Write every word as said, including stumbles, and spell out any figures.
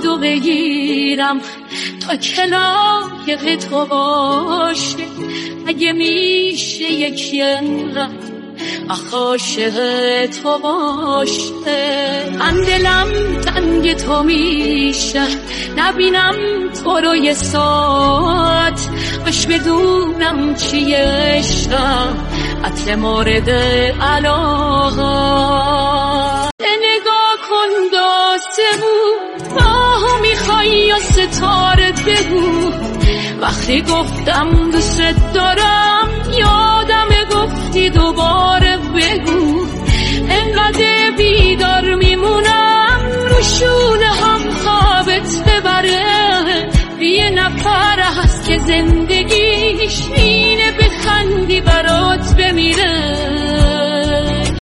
بادو بگیرم تا کلایق تو باشه. اگه میشه یکی انقدر آخ عاشق تو باشه. من دلم تنگ تو میشه نبینم تو رو یه ساعت، باش بدونم چیه عشقم عطر مورد علاقه. نگاه کن داستمون ماهو میخوای یا ستاره بگو. وقتی گفتم دوست دارم یادم گفتی دوباره بگو. انقدر بیدار میمونم روشونه هم خوابت ببره. یه نفر هست که زندگیش اینه بخندی برات بمیره.